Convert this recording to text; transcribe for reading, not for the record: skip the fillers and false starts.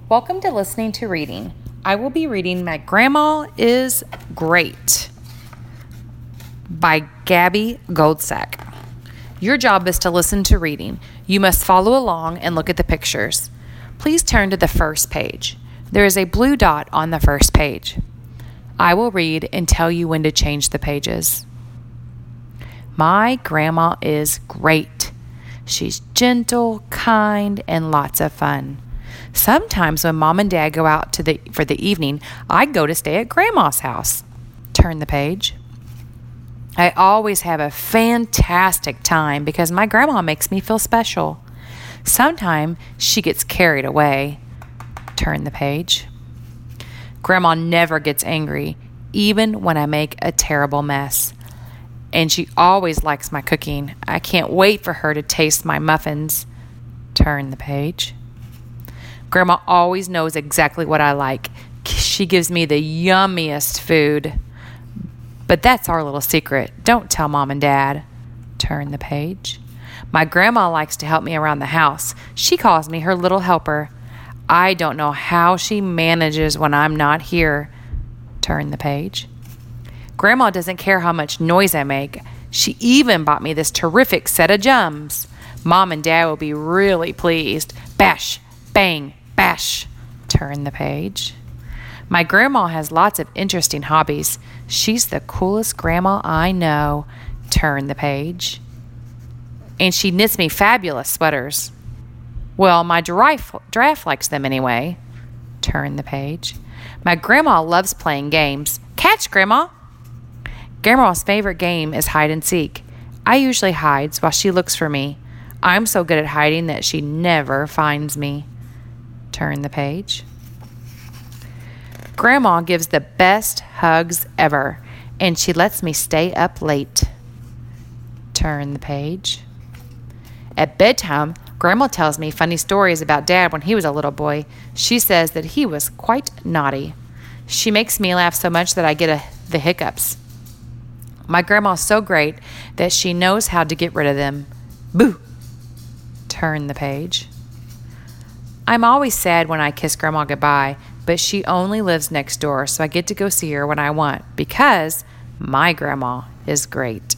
Welcome to Listening to Reading. I will be reading My Grandma is Great by Gabby Goldsack. Your job is to listen to reading. You must follow along and look at the pictures. Please turn to the first page. There is a blue dot on the first page. I will read and tell you when to change the pages. My grandma is great. She's gentle, kind, and lots of fun. Sometimes when Mom and Dad go out for the evening, I go to stay at Grandma's house. Turn the page. I always have a fantastic time because my grandma makes me feel special. Sometimes she gets carried away. Turn the page. Grandma never gets angry, even when I make a terrible mess. And she always likes my cooking. I can't wait for her to taste my muffins. Turn the page. Grandma always knows exactly what I like. She gives me the yummiest food. But that's our little secret. Don't tell Mom and Dad. Turn the page. My grandma likes to help me around the house. She calls me her little helper. I don't know how she manages when I'm not here. Turn the page. Grandma doesn't care how much noise I make. She even bought me this terrific set of jumps. Mom and Dad will be really pleased. Bash, bang, bash. Turn the page. My grandma has lots of interesting hobbies. She's the coolest grandma I know. Turn the page. And she knits me fabulous sweaters. Well, my giraffe likes them anyway. Turn the page. My grandma loves playing games. Catch, Grandma! Grandma's favorite game is hide and seek. I usually hide while she looks for me. I'm so good at hiding that she never finds me. Turn the page. Grandma gives the best hugs ever, and she lets me stay up late. Turn the page. At bedtime, Grandma tells me funny stories about Dad when he was a little boy. She says that he was quite naughty. She makes me laugh so much that I get the hiccups. My grandma's so great that she knows how to get rid of them. Boo! Turn the page. I'm always sad when I kiss Grandma goodbye, but she only lives next door, so I get to go see her when I want because my grandma is great.